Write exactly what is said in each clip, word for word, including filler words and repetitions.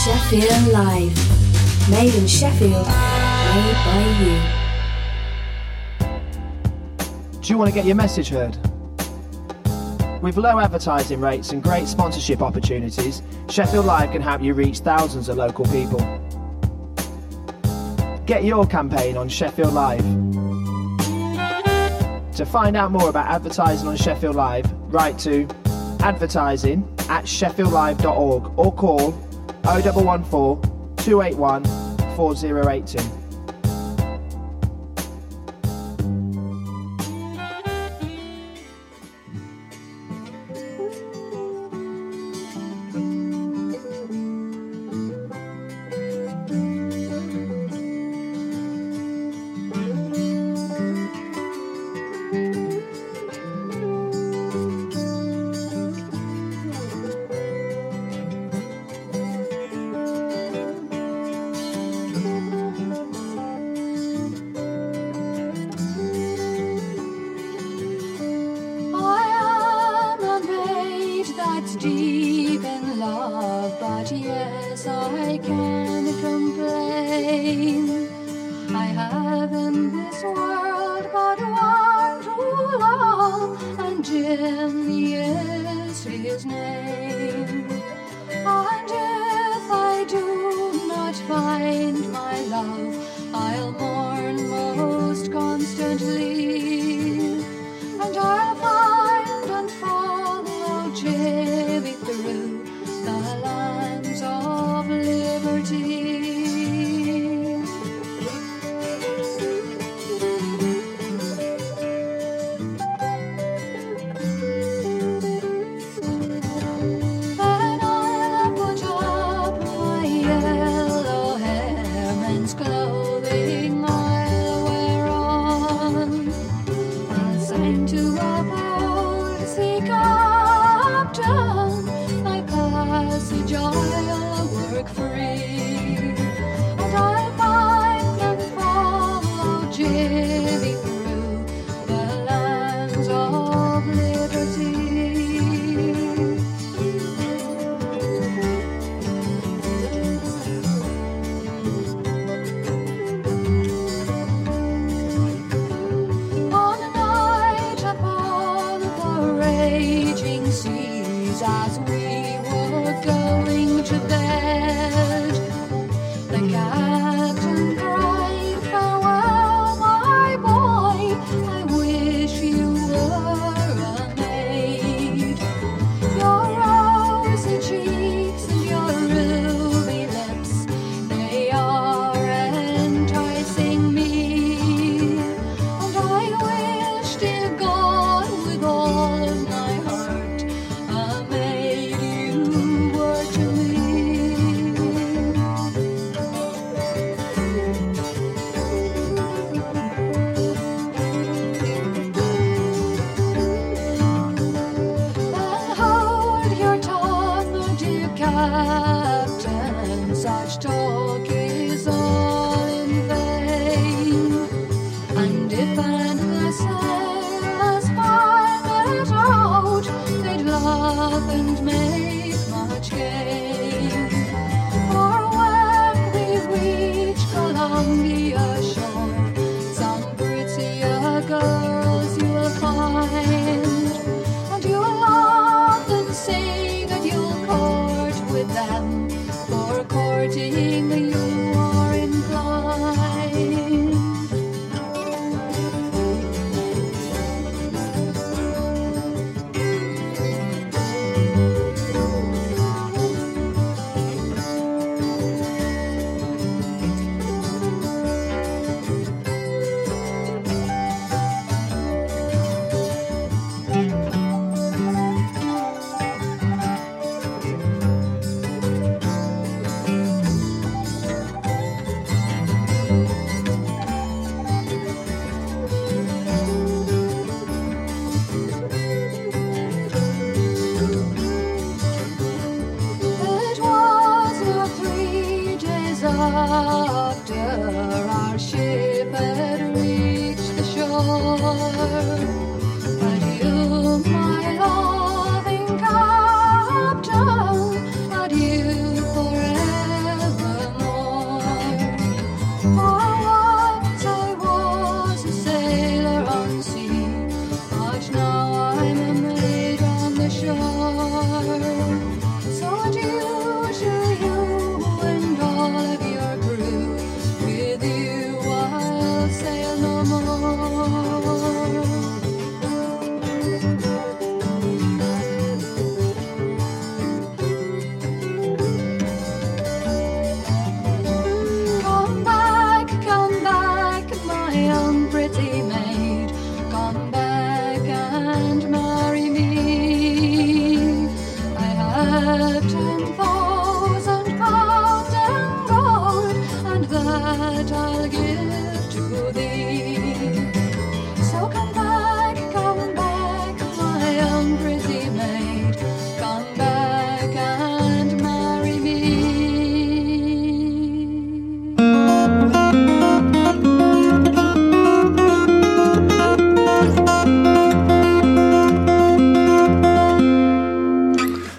Sheffield Live. Made in Sheffield. Made by you. Do you want to get your message heard? With low advertising rates and great sponsorship opportunities, Sheffield Live can help you reach thousands of local people. Get your campaign on Sheffield Live. To find out more about advertising on Sheffield Live, write to advertising at sheffield live dot org or call oh one one four, two eight one, four oh eight two. Adieu forever.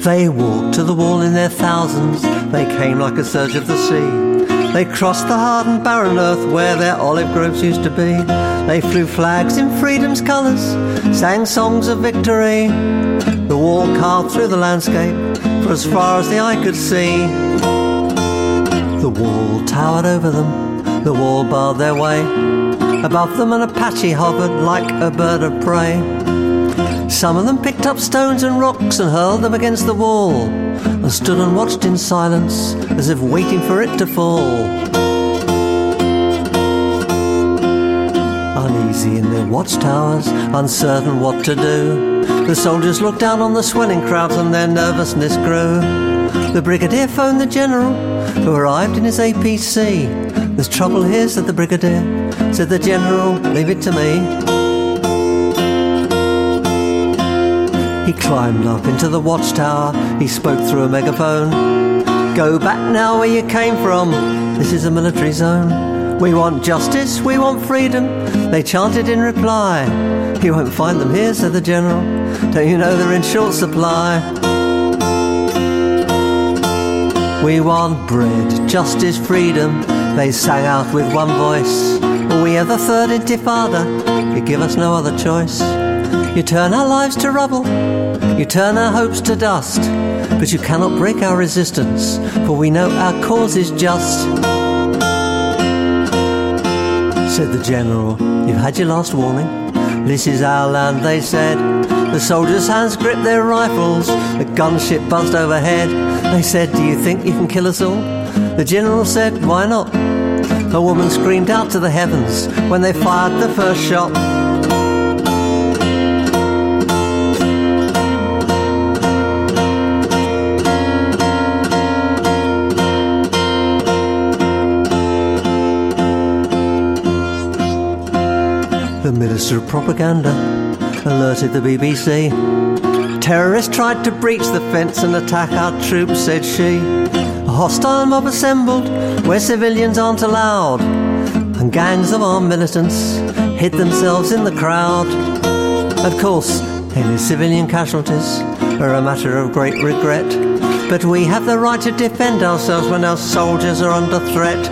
They walked to the wall in their thousands, they came like a surge of the sea. They crossed the hard and barren earth where their olive groves used to be. They flew flags in freedom's colours, sang songs of victory. The wall carved through the landscape for as far as the eye could see. The wall towered over them, the wall barred their way. Above them an Apache hovered like a bird of prey. Some of them picked up stones and rocks and hurled them against the wall, and stood and watched in silence as if waiting for it to fall. Uneasy in their watchtowers, uncertain what to do, the soldiers looked down on the swelling crowds and their nervousness grew. The brigadier phoned the general, who arrived in his A P C. There's trouble here, said the brigadier. Said the general, leave it to me. He climbed up into the watchtower, he spoke through a megaphone. Go back now where you came from, this is a military zone. We want justice, we want freedom, they chanted in reply. You won't find them here, said the general, don't you know they're in short supply. We want bread, justice, freedom, they sang out with one voice. We are the third intifada, you give us no other choice. You turn our lives to rubble, you turn our hopes to dust, but you cannot break our resistance, for we know our cause is just. Said the general, you've had your last warning, this is our land, they said. The soldiers' hands gripped their rifles, the gunship buzzed overhead. They said, do you think you can kill us all? The general said, why not? A woman screamed out to the heavens when they fired the first shot. The Minister of Propaganda alerted the B B C. Terrorists tried to breach the fence and attack our troops, said she. A hostile mob assembled where civilians aren't allowed, and gangs of armed militants hid themselves in the crowd. Of course, any civilian casualties are a matter of great regret, but we have the right to defend ourselves when our soldiers are under threat.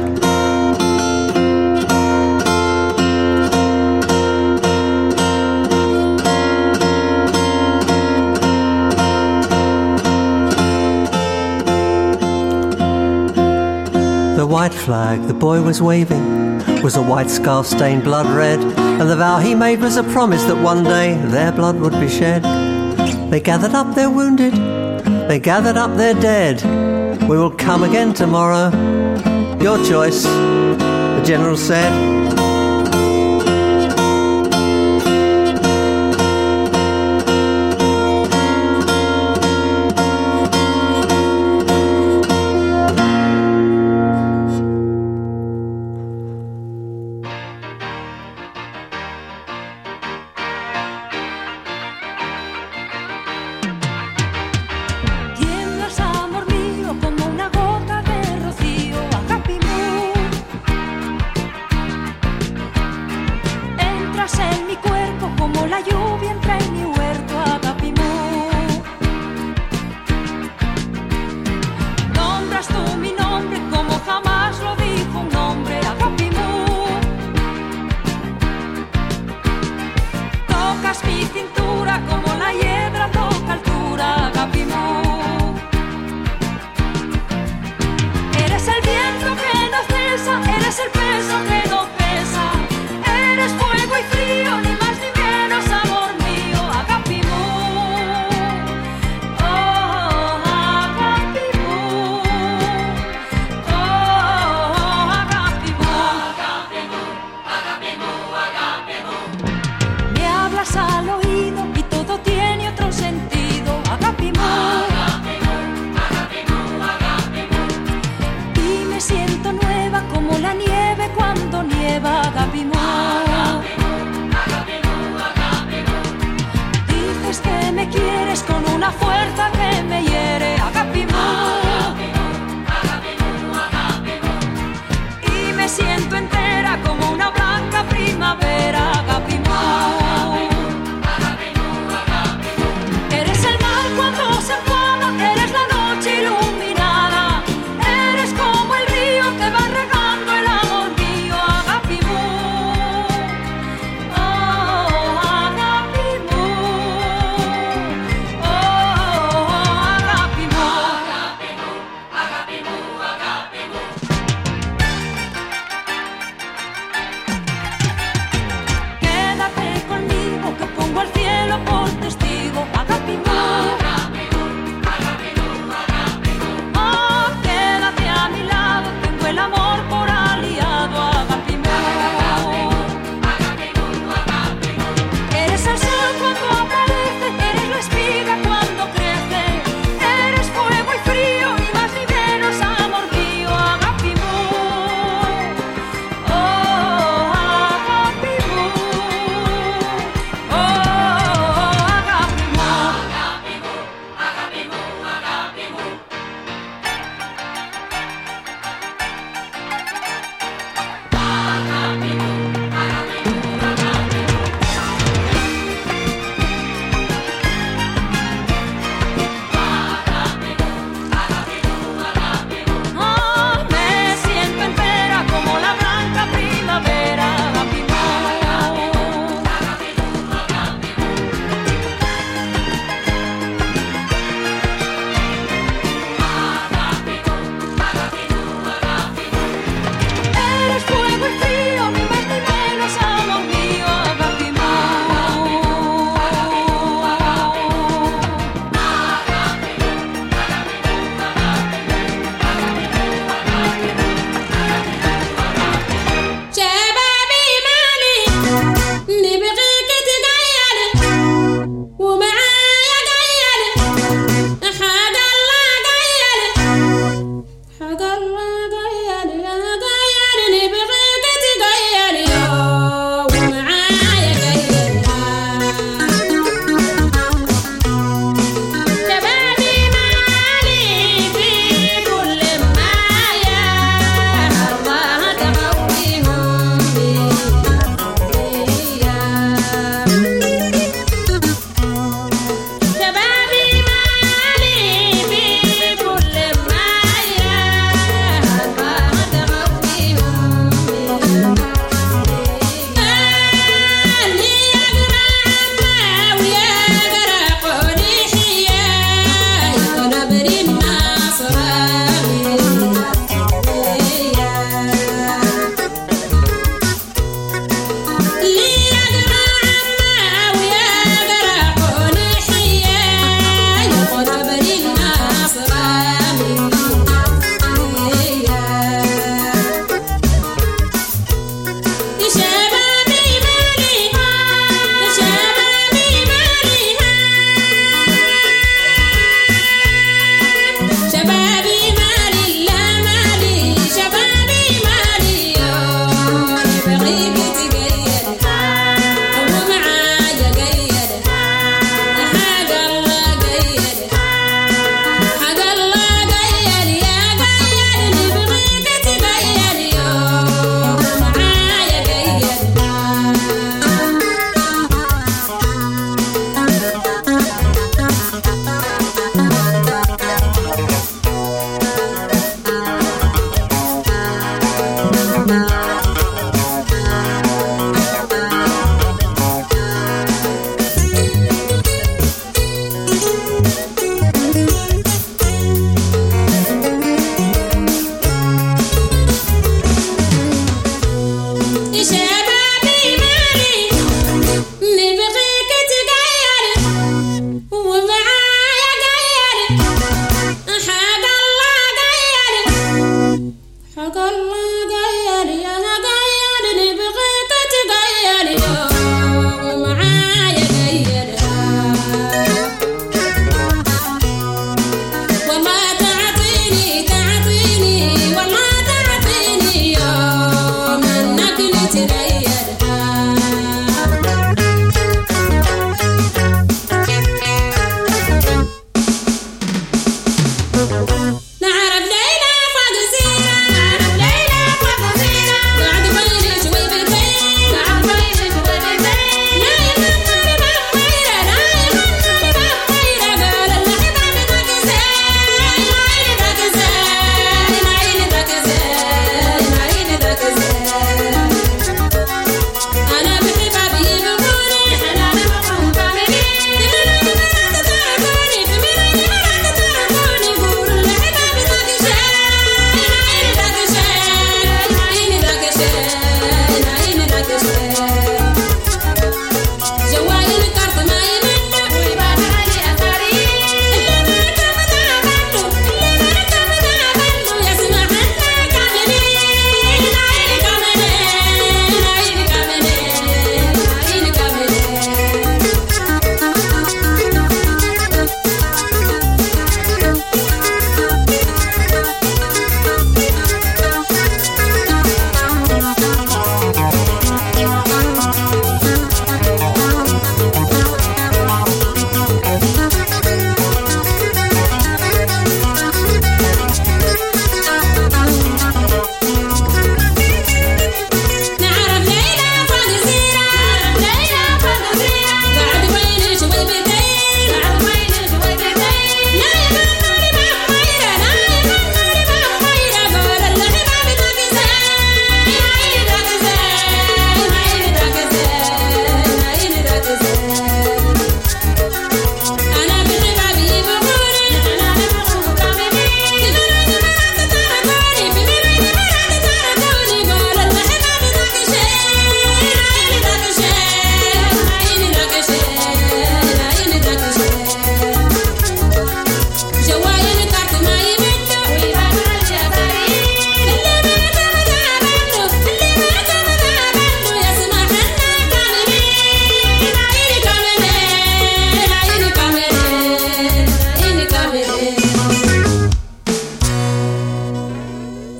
The white flag the boy was waving was a white scarf stained blood red, and the vow he made was a promise that one day their blood would be shed. They gathered up their wounded, they gathered up their dead. We will come again tomorrow, your choice, the general said.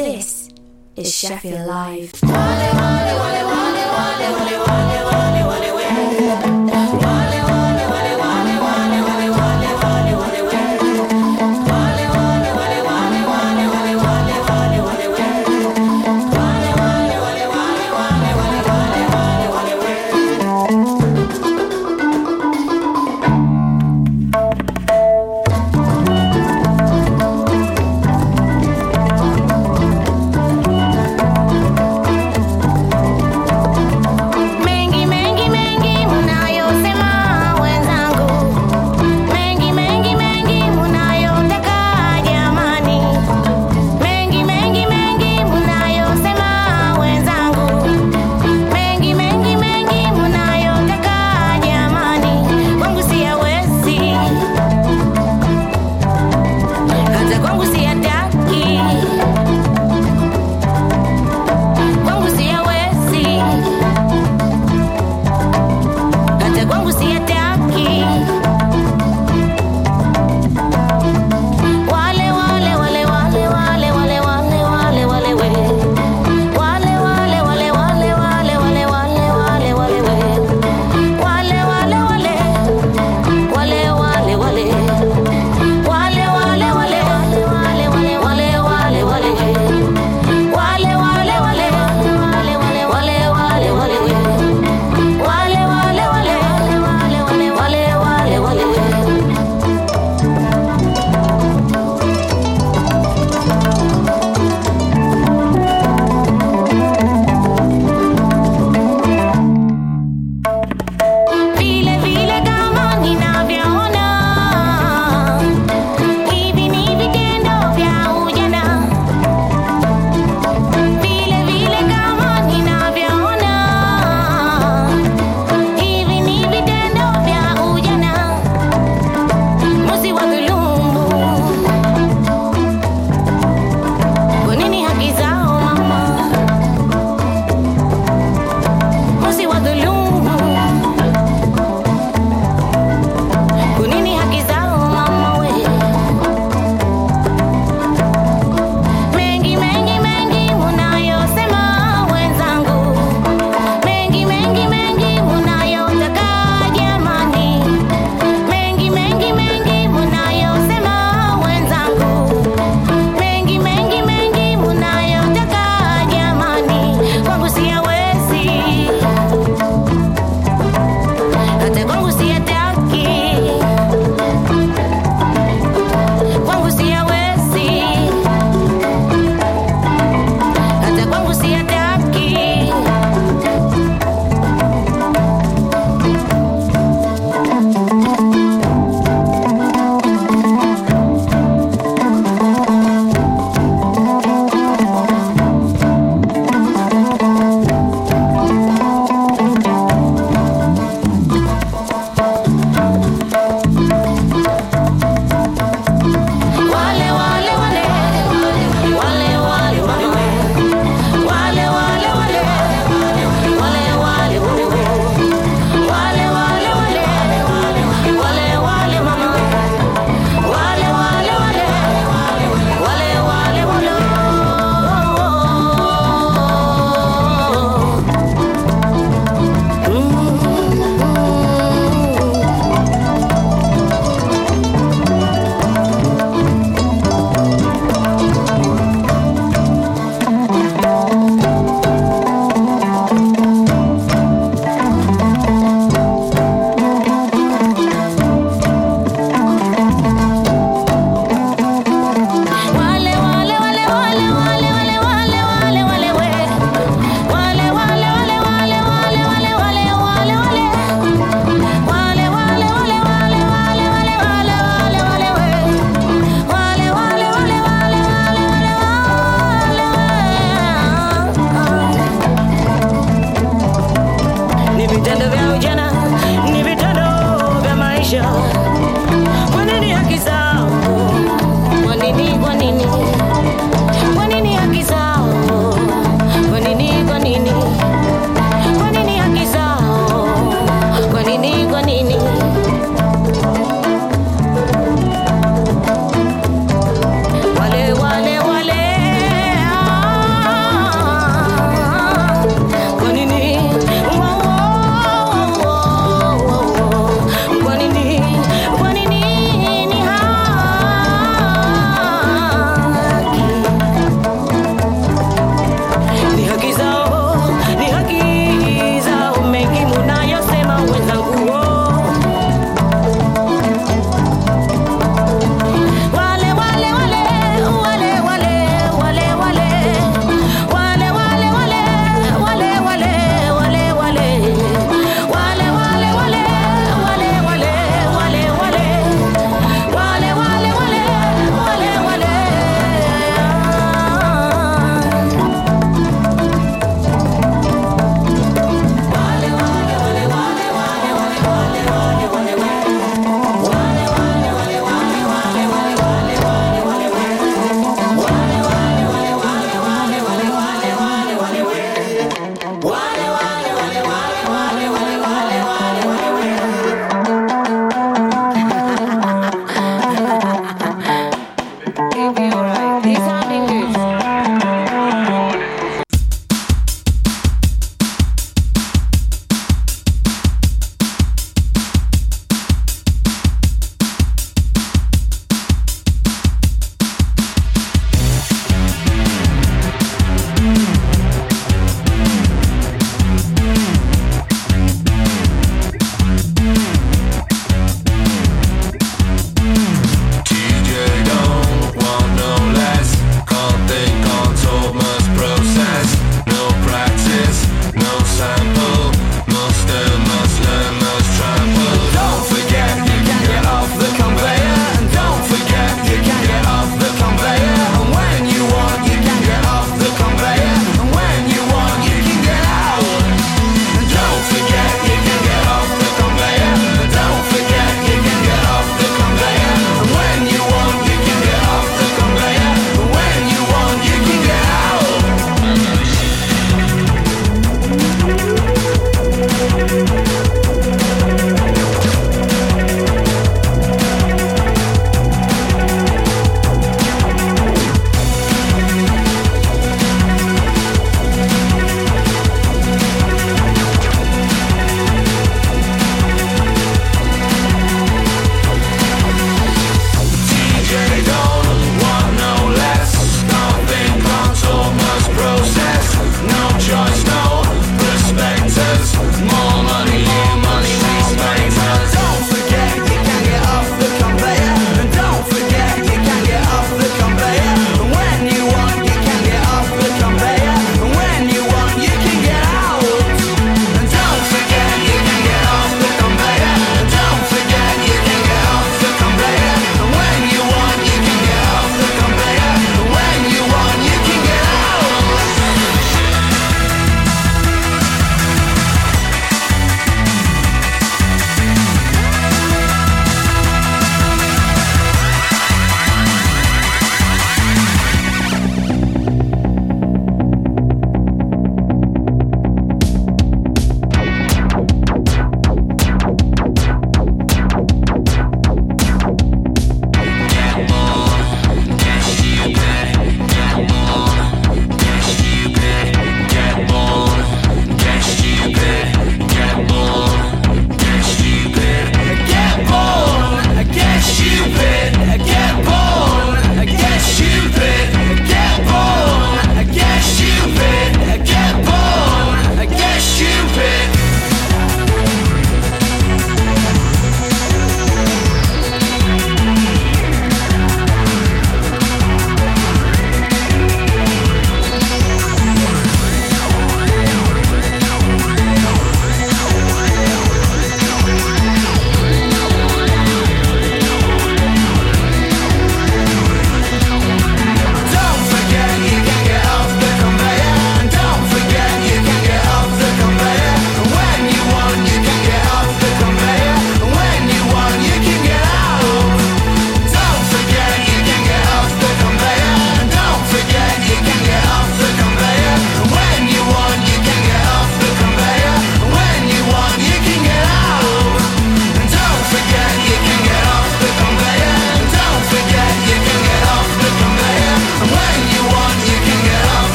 This is Sheffield Live. Ming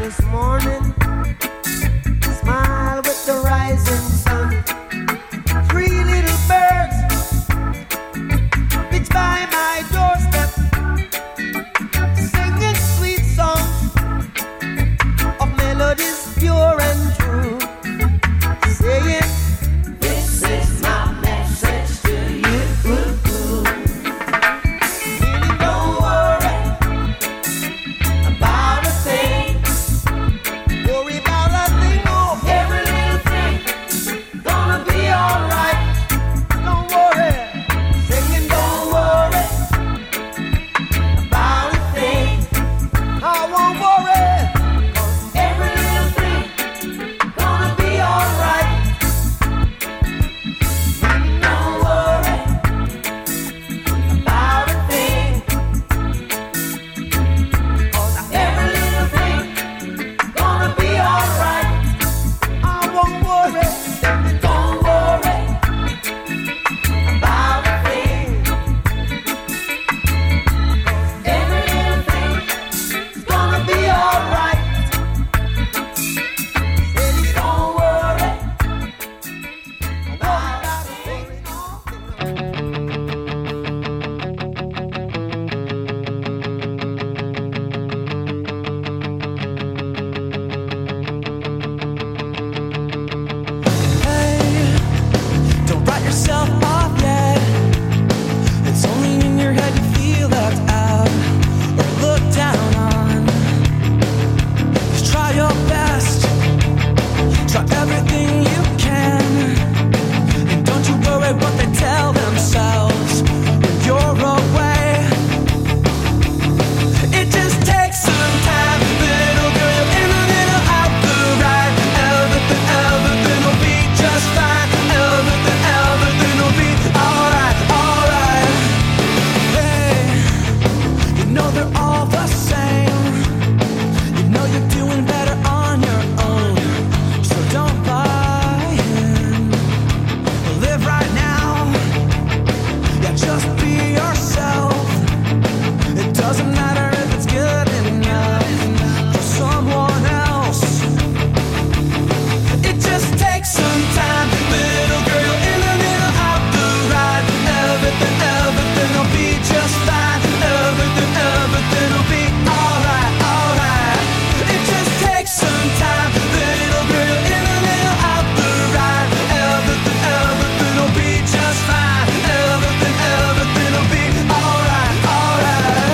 this morning. Smile with the rising sun. Three little birds pitch by my doorstep, singing sweet songs of melodies pure and true, saying, this is my message to you. Really don't worry about a thing. Worry about a thing, oh, every little thing gonna be alright. Don't worry, singing, don't worry about a thing. I won't worry, 'cause every little thing gonna be alright. Don't worry about a thing, 'cause every little thing gonna be alright. I won't worry, don't worry about a thing, 'cause every little thing is gonna be alright. Baby, don't worry about a thing. Hey, don't write yourself off yet. It's only in your head you feel left out or looked down on. Just try your best, try everything you can, and don't you worry what they tell themselves when you're away. It just takes some time, little girl, in a little out the right. Everything, everything will be just fine. Everything, everything will be alright, alright. Hey, you know they're all the same. You know you're doing better on your own, so don't buy in. Live right now, yeah, just be yourself. It doesn't matter if it's good enough for someone else. It just takes some time, little girl, in a little out the right. Everything, everything will be just fine. Everything, everything will be alright, alright. It just takes some time, little girl, in a little out the right. Everything, everything will be just fine. Everything, everything will be alright, alright.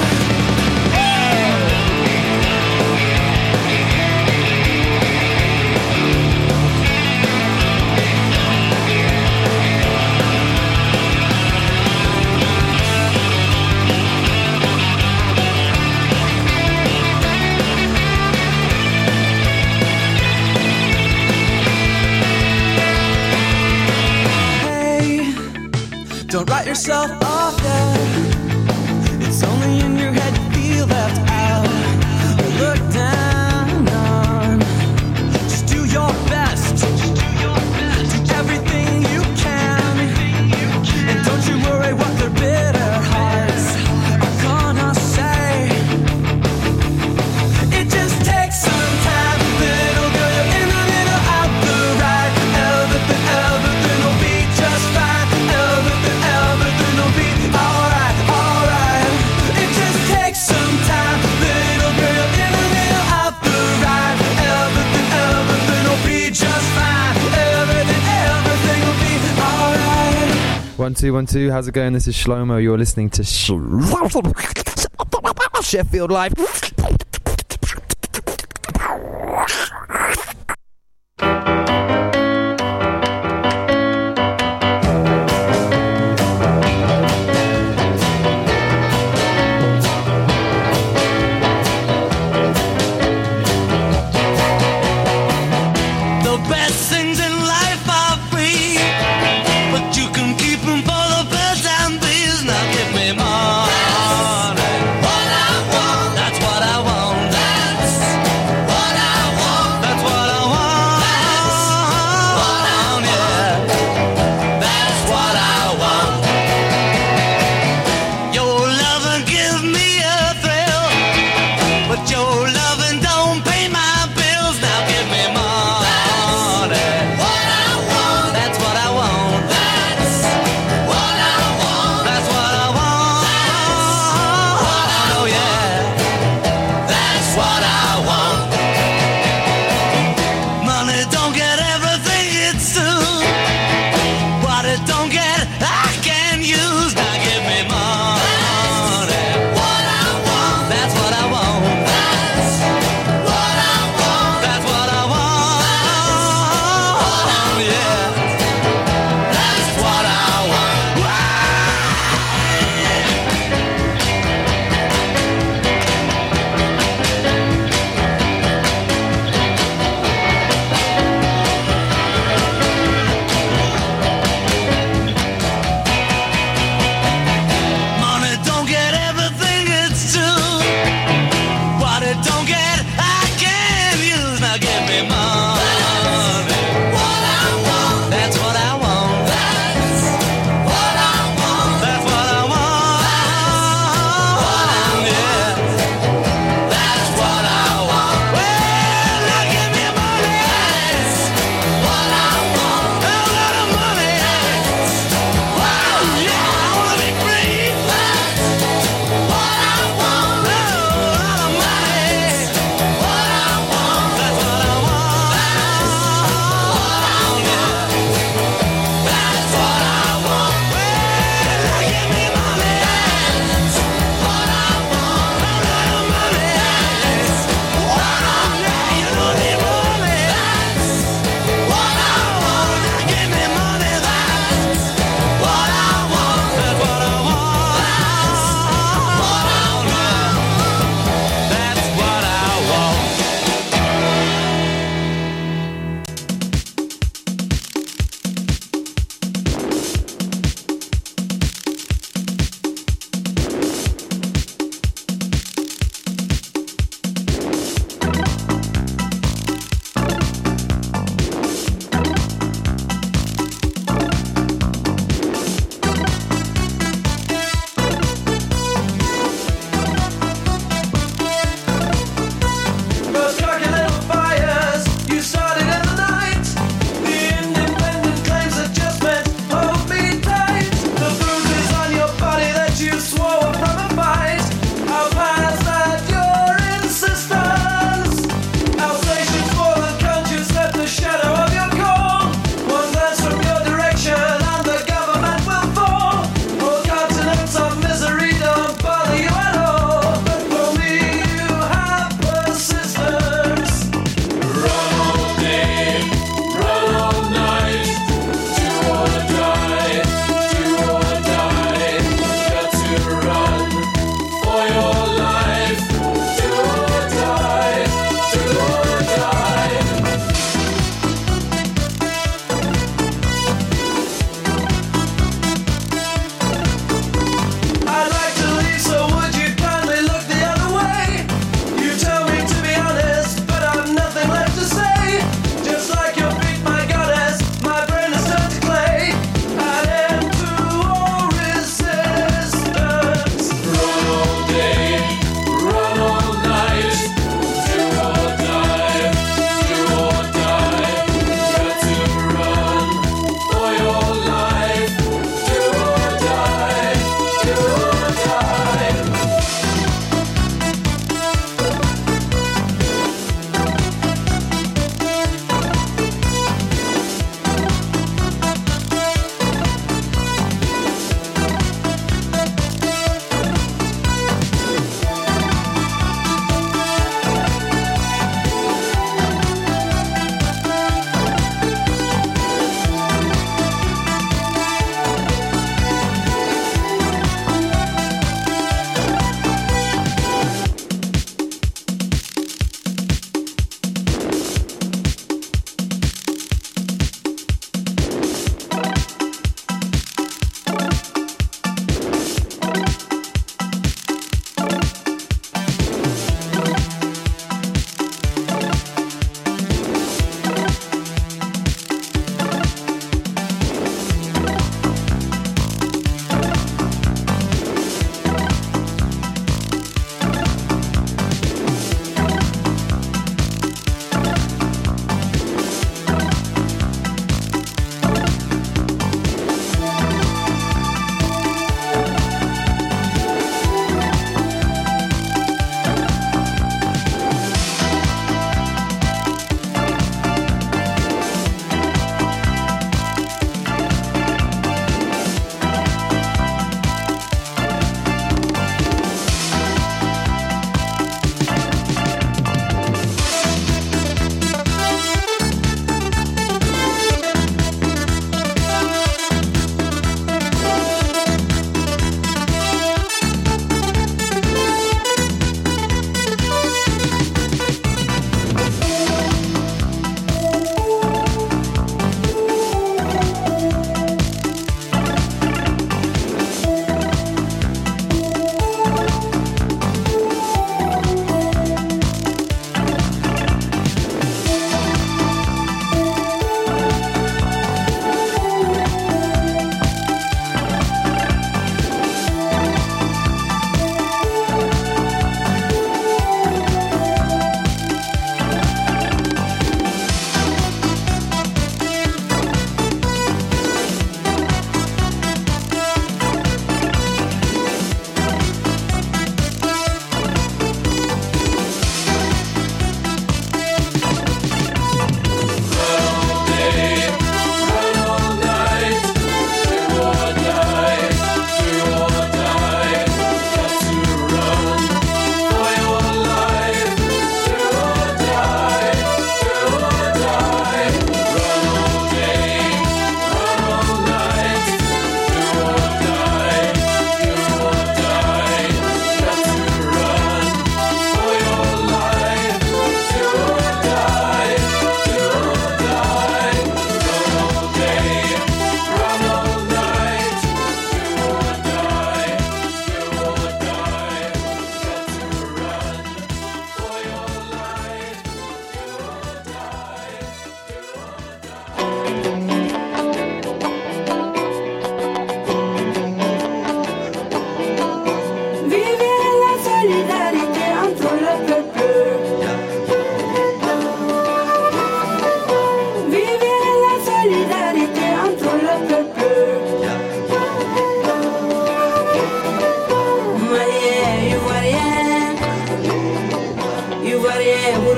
Hey, don't write yourself off yet. It's only in your head you feel left out or looked down on. Just do your best, do everything you can, and don't you worry what their bitter hearts are gonna say. It just takes some time, little girl, in a little out the right. Everything, everything will be just fine. Everything, everything will be alright, alright. It just takes some time, little girl, in a little out the right. Everything, everything will be just fine. Everything, everything will be alright. One, two, one, two. How's it going? This is Shlomo. You're listening to Sh- Sheffield Live. The best things in life are free, but you can keep them for the best and please. Now give me money. What I want, that's what I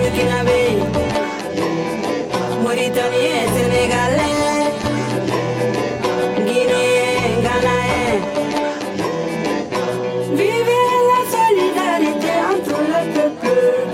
burkinabé, mauritanien, sénégalais, guinéen, ghanaien. Vivez la solidarité entre le peuple.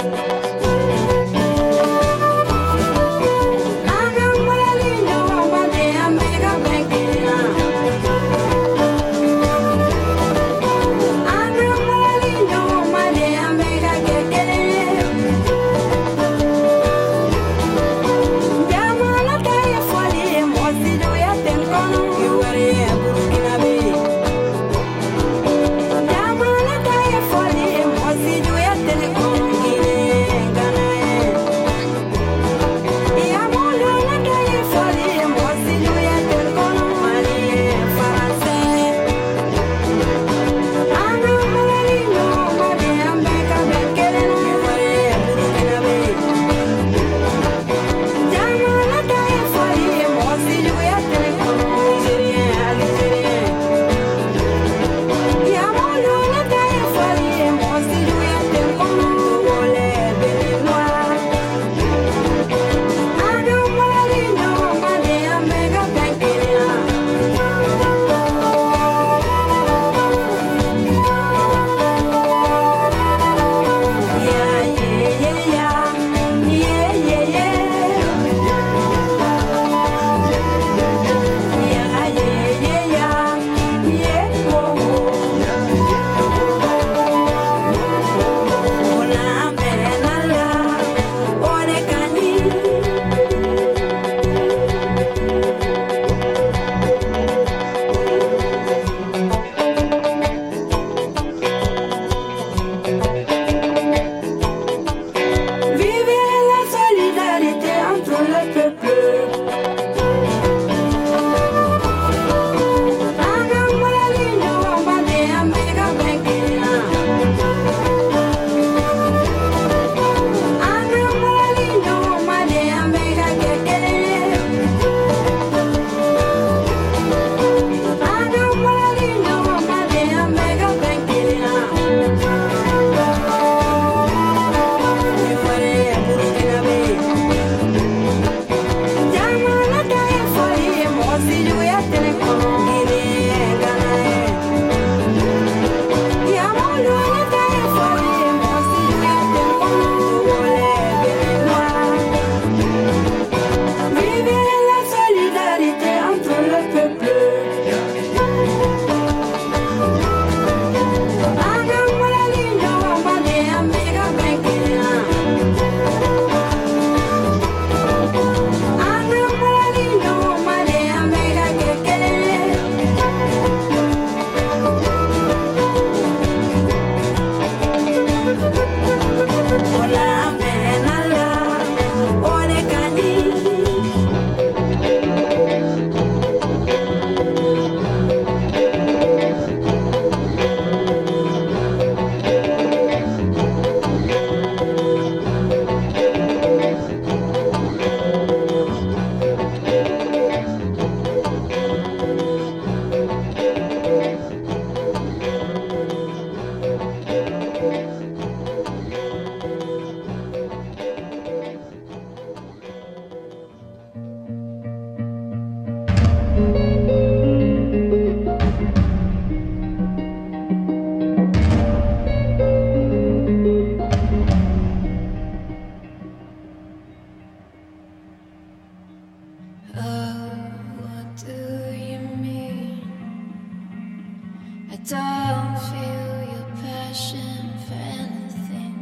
don't feel your passion for anything.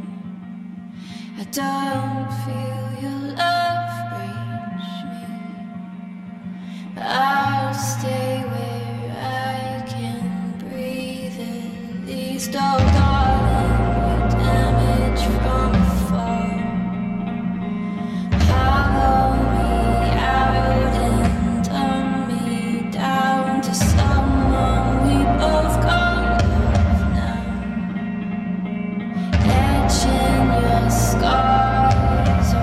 I don't feel your love reach me. But I'll stay where I can breathe at least. Oh darling, your damage from afar. Hollow me out and dumb me down to someone we both can't love now. Etching your scars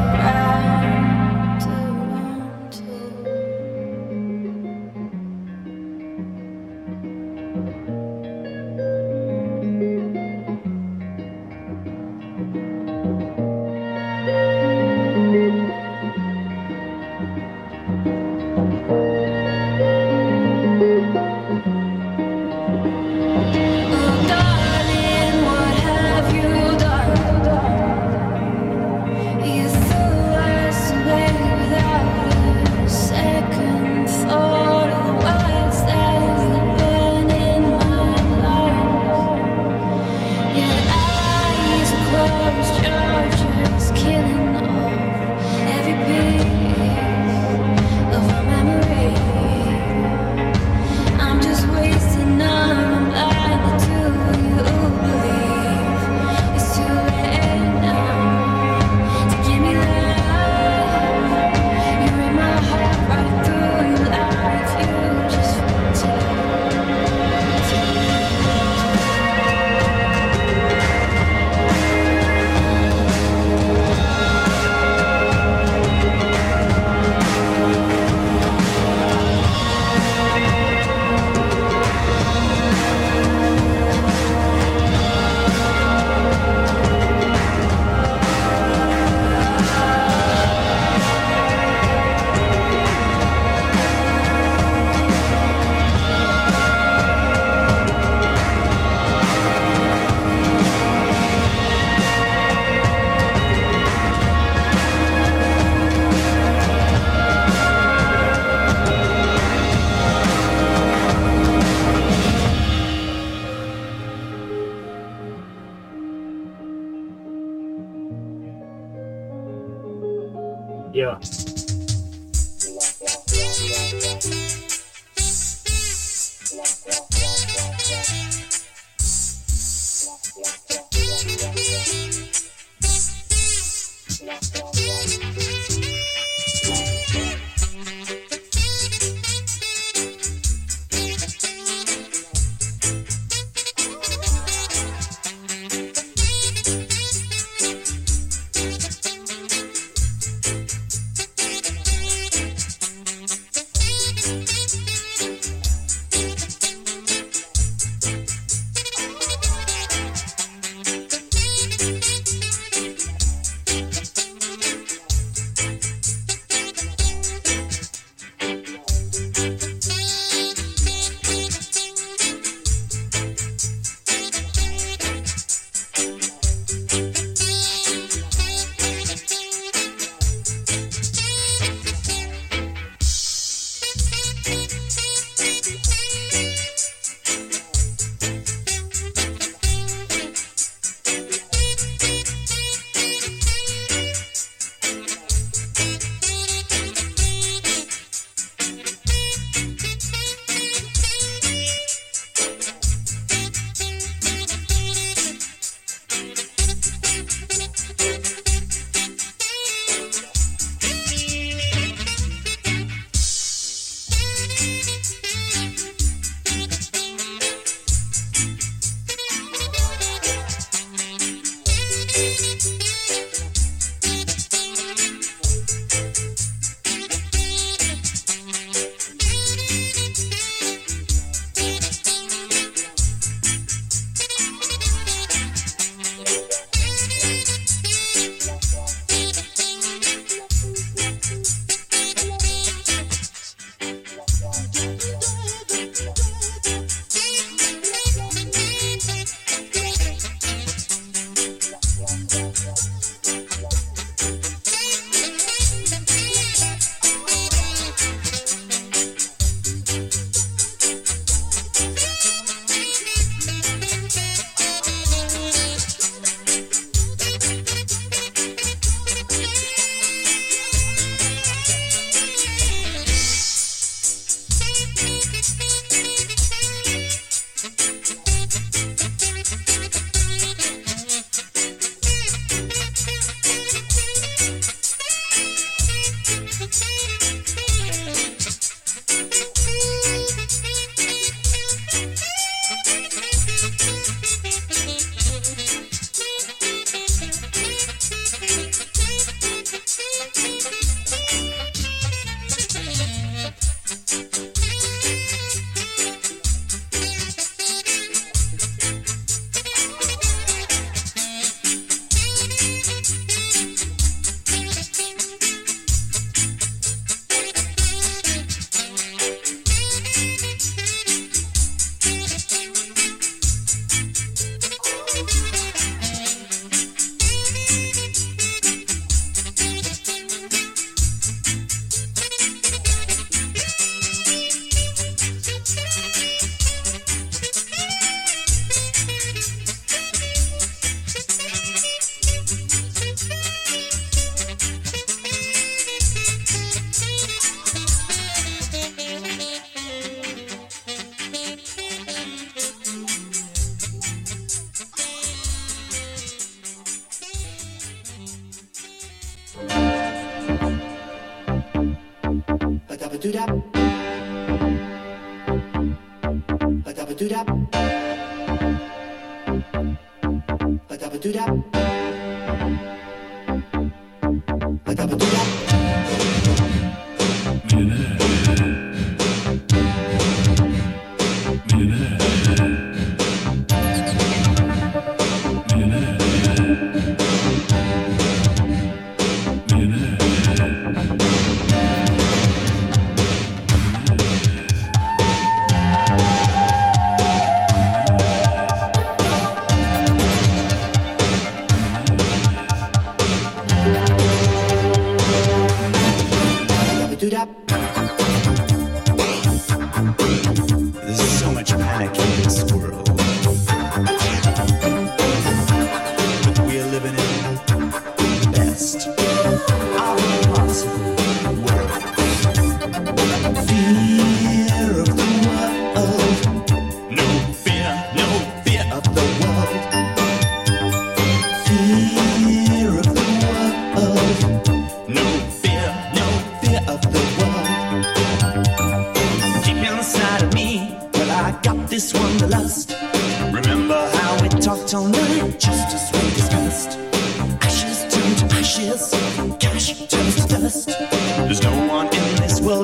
Yeah.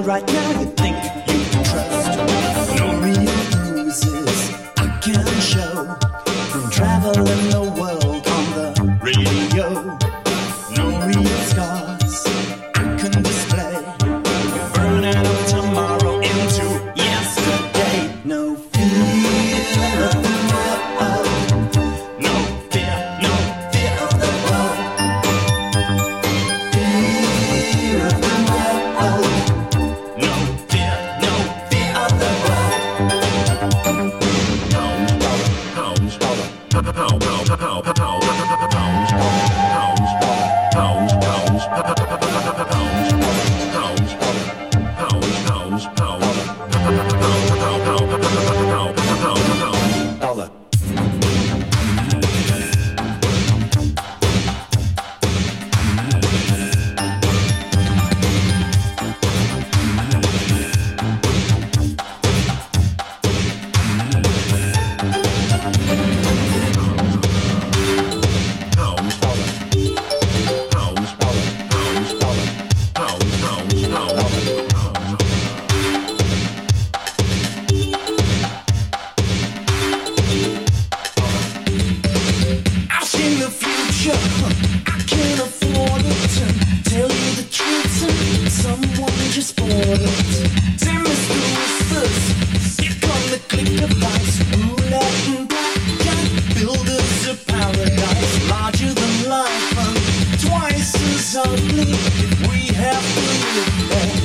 world right now you think you can trust. No real bruises I can show from traveling the world on the radio. No real scars I can display. Burn out of tomorrow into yesterday. No fear of the world. No fear, no fear of the world. Fear of the world. No fear, no fear of the world. Pounds, pounds, pounds, pounds, pounds, pounds, pounds, pounds, pounds, dollar. I've seen the future, I can't afford it. Tell you the truth, someone just bought it. Say, Mister Whispers, stick on the click device. Roulette and blackjack, builders of paradise. Larger than life and twice as ugly. If we have to live there,